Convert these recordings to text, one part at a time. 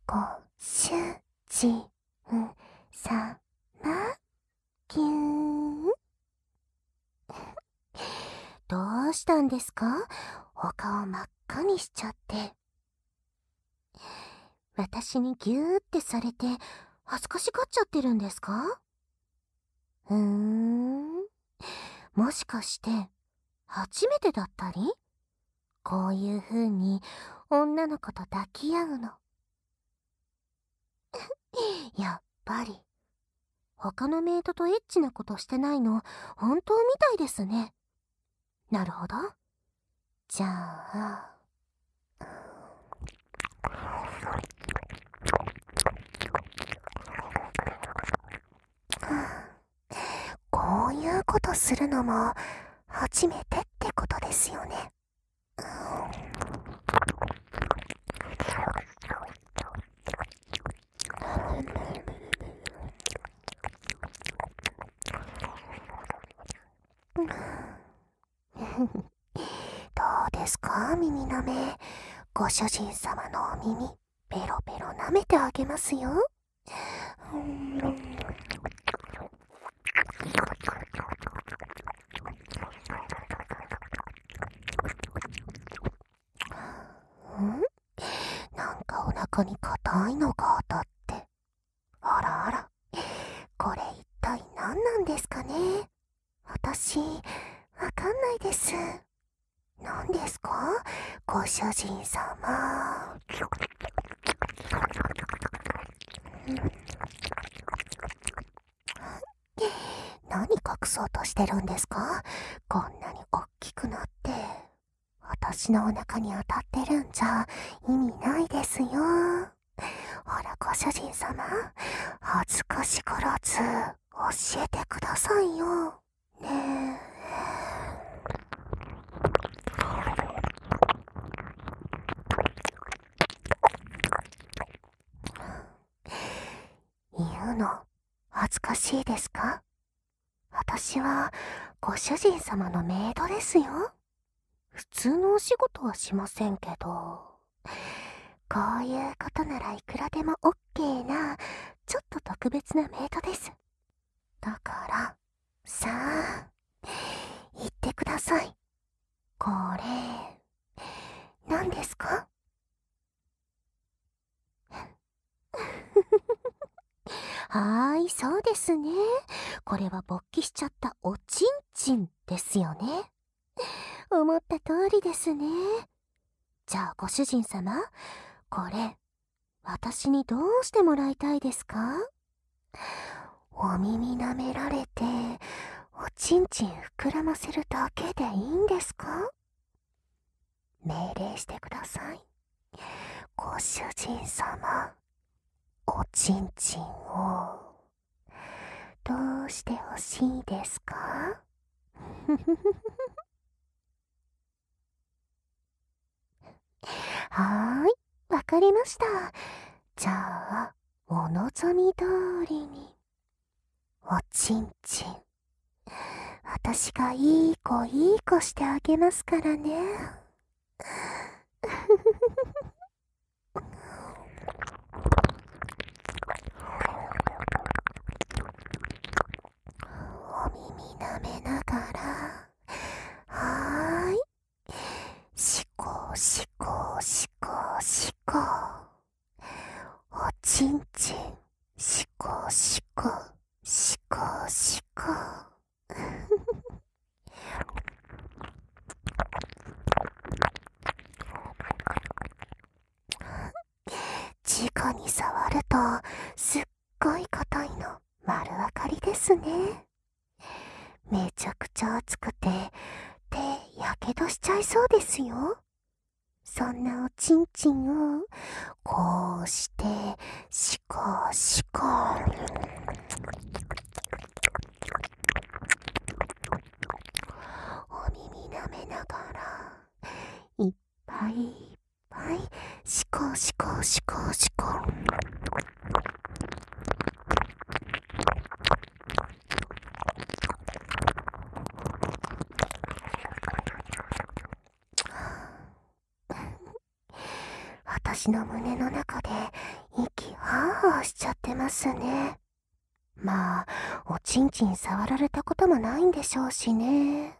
ご主人さまぎゅー。どうしたんですか？お顔真っ赤にしちゃって。私にギューってされて恥ずかしがっちゃってるんですか？もしかして初めてだったり？こういう風に女の子と抱き合うの。やっぱり他のメイドとエッチなことしてないの本当みたいですね。なるほど。じゃあこういうことするのも初めてってことですよね。どうですか、耳なめ。ご主人様のお耳ペロペロ舐めてあげますよ。なんかお腹に硬いのが当たって。あらあら、これ一体何なんですかね。私、わかんないです。何ですか、ご主人様。何隠そうとしてるんですか？こんなに大きくなって。私のお腹に当たってるんじゃ意味ないですよ。ほらご主人様、恥ずかしからず教えてくださいよ。ねえ。言うの恥ずかしいですか？私はご主人様のメイドですよ。普通のお仕事はしませんけど。こういうことならいくらでもオッケーな、ちょっと特別なメイドです。だから、さあ、言ってください。これ、何ですか？はーい、そうですね。これは勃起しちゃったおちんちんですよね。思った通りですね。じゃあご主人様、これ、私にどうしてもらいたいですか？お耳舐められて、おちんちん膨らませるだけでいいんですか？命令してください。ご主人様、おちんちんを、どうしてほしいですか？はーい、わかりました。じゃあ、お望み通りに、おちんちん。私がいい子してあげますからね。お耳舐めながら、はーい。しこしこしこしこ。おちんちん、しこしこしこしこ。直に触るとすっごい硬いの丸分かりですね。めちゃくちゃ熱くて手やけどしちゃいそうですよ。そんなおちんちんをこうしてシコシコ。お耳舐めながらいっぱいいっぱいシコシコシコシコ。私の胸の中でいっハーハーしちゃってますね。まあ、おちんちん触られたこともないんでしょうしね。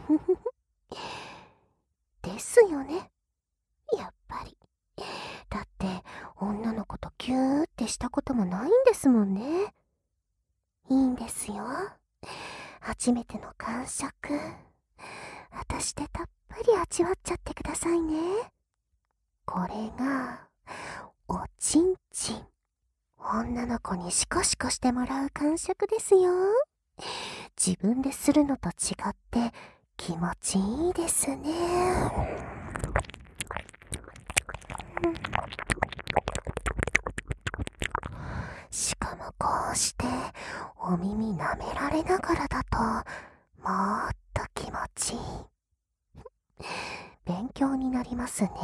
ですよね。やっぱり。だって、女の子とキューってしたこともないんですもんね。いいんですよ。初めての感触。私でたっぷり味わっちゃってくださいね。これが、おちんちん。女の子にシコシコしてもらう感触ですよ。自分でするのと違って気持ちいいですね。しかもこうしてお耳舐められながらだともっと気持ちいい。勉強になりますね。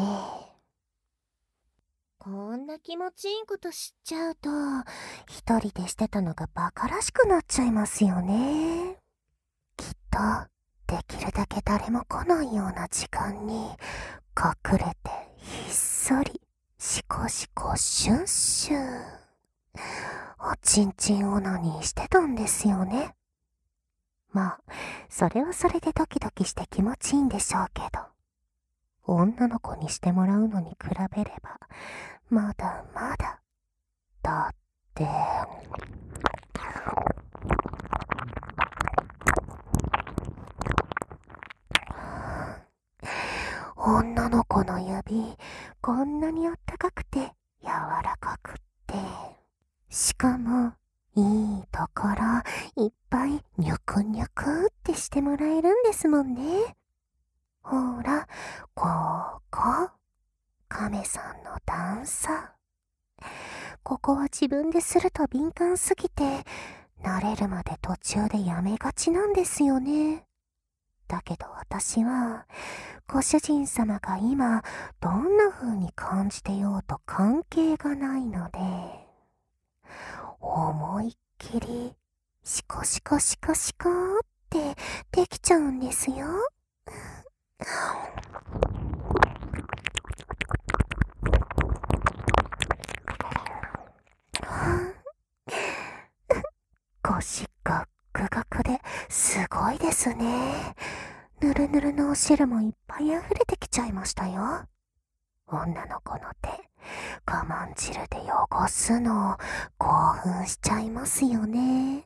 こんな気持ちいいこと知っちゃうと一人でしてたのがバカらしくなっちゃいますよね。きっとできるだけ誰も来ないような時間に隠れてひっそりシコシコシュンシュンおちんちんオナニーしてたんですよね。まあそれはそれでドキドキして気持ちいいんでしょうけど、女の子にしてもらうのに比べればまだまだ。だって女の子の指こんなにあったかくて柔らかくって、しかもいいところいっぱいニュクニュクってしてもらえるんですもんね。ほら、ここ亀さんの段差。ここは自分ですると敏感すぎて慣れるまで途中でやめがちなんですよね。だけど私はご主人様が今どんな風に感じてようと関係がないので、思いっきりシコシコシコシコってできちゃうんですよ。腰ガックガクですごいですね。ぬるぬるのお汁もいっぱい溢れてきちゃいましたよ。女の子の手、我慢汁で汚すの興奮しちゃいますよね。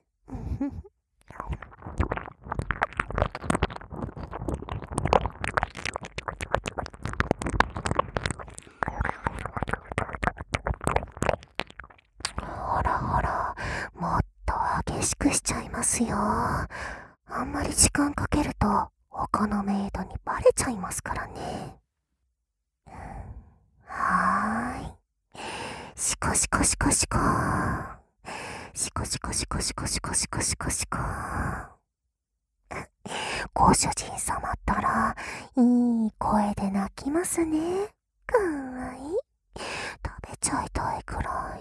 ほらほら、もっと激しくしちゃいますよ。あんまり時間かけると他のメイドにバレちゃいますからね。はーい。シコシコシコシコ。シコシコシコシコシコシコシコシコ。ご主人様ったらいい声で泣きますね。かわいい。食べちゃいたいくらい。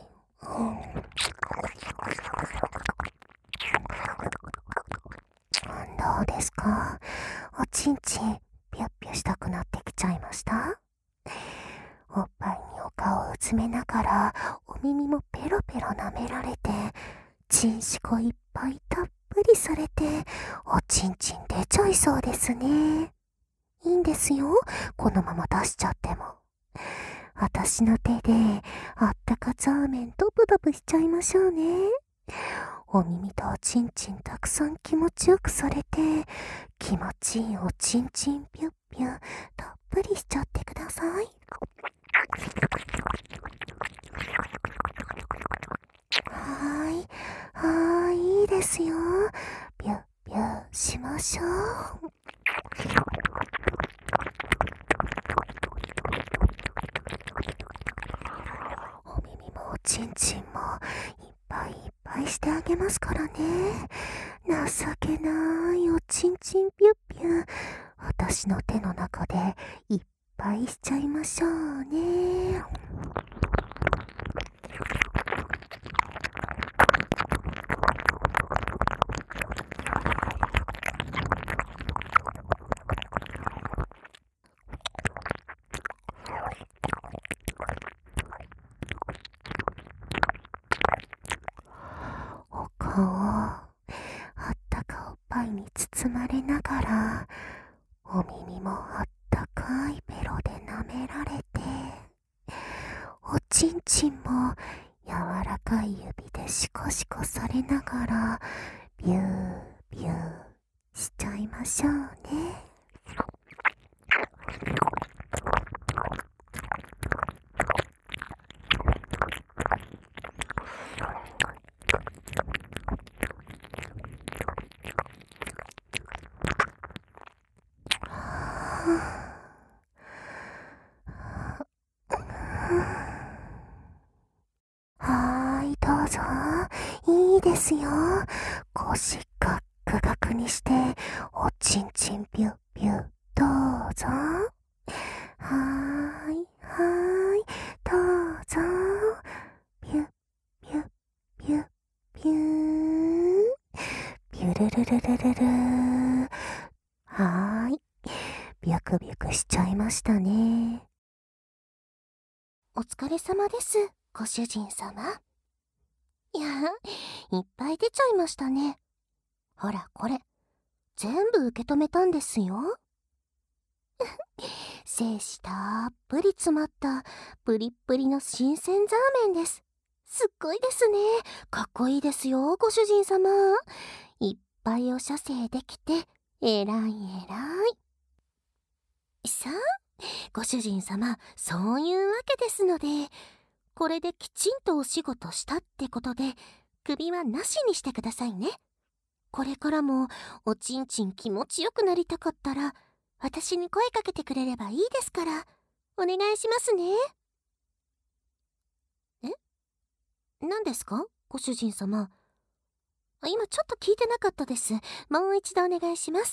どうですか？おちんちんぴょっぴょしたくなってきちゃいました？おっぱいにお顔をうつめながらお耳もペロペロ舐められて、ちんしこいっぱいたっぷりされておちんちん出ちゃいそうですね。いいんですよ、このまま出しちゃっても。私の手であったかザーメンドブドブしちゃいましょうね。お耳とおちんちんたくさん気持ちよくされて、気持ちいいおちんちんぴゅっぴゅたっぷりしちゃってください。はーい、はーい、いいですよ。ぴゅっぴゅしましょう。お耳もおちんちんもいっぱいいっぱいしてあげますからね。情けないおちんちんぴゅっぴゅ、私の手の中でいっぱいしちゃいましょうね。 あったかおっぱいに包まれながら、お耳もあったかいベロで舐められて、おちんちんも柔らかい指でシコシコされながら、ビュービューしちゃいましょうね。はーい、どうぞ。いいですよ。腰ガックガクにして、おちんちんビュッビュッ、どうぞ。はーい、はーい、どうぞ。ビュッビュッビュッビュー。ビュルルルルルルー。はーい、ビュクビュクしちゃいましたね。お疲れ様です、ご主人様。いや、いっぱい出ちゃいましたね。ほら、これ、全部受け止めたんですよ。精子たっぷり詰まったプリップリの新鮮ザーメンです。すっごいですね。かっこいいですよ、ご主人様。いっぱいお射精できて、えらいえらい。さあ、ご主人様、そういうわけですので、これできちんとお仕事したってことで、首はなしにしてくださいね。これからもおちんちん気持ちよくなりたかったら、私に声かけてくれればいいですから、お願いしますね。何ですか、ご主人様。今ちょっと聞いてなかったです。もう一度お願いします。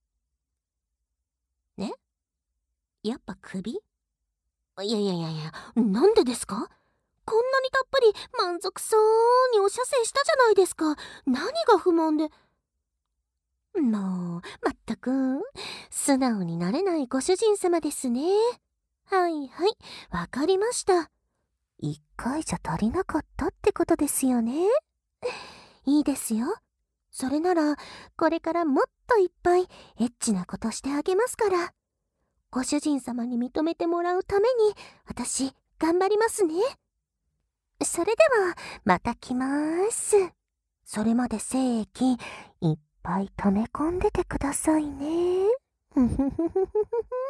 ね？やっぱ首？いや、なんでですか？こんなにたっぷり満足そうにお射精したじゃないですか。何が不満で。もう、まったく、素直になれないご主人様ですね。はい、わかりました。一回じゃ足りなかったってことですよね。いいですよ。それなら、これからもっといっぱいエッチなことしてあげますから。ご主人様に認めてもらうために、私、頑張りますね。それでは、また来まーす。それまで精液、いっぱい溜め込んでてくださいね。ふふふふふふ。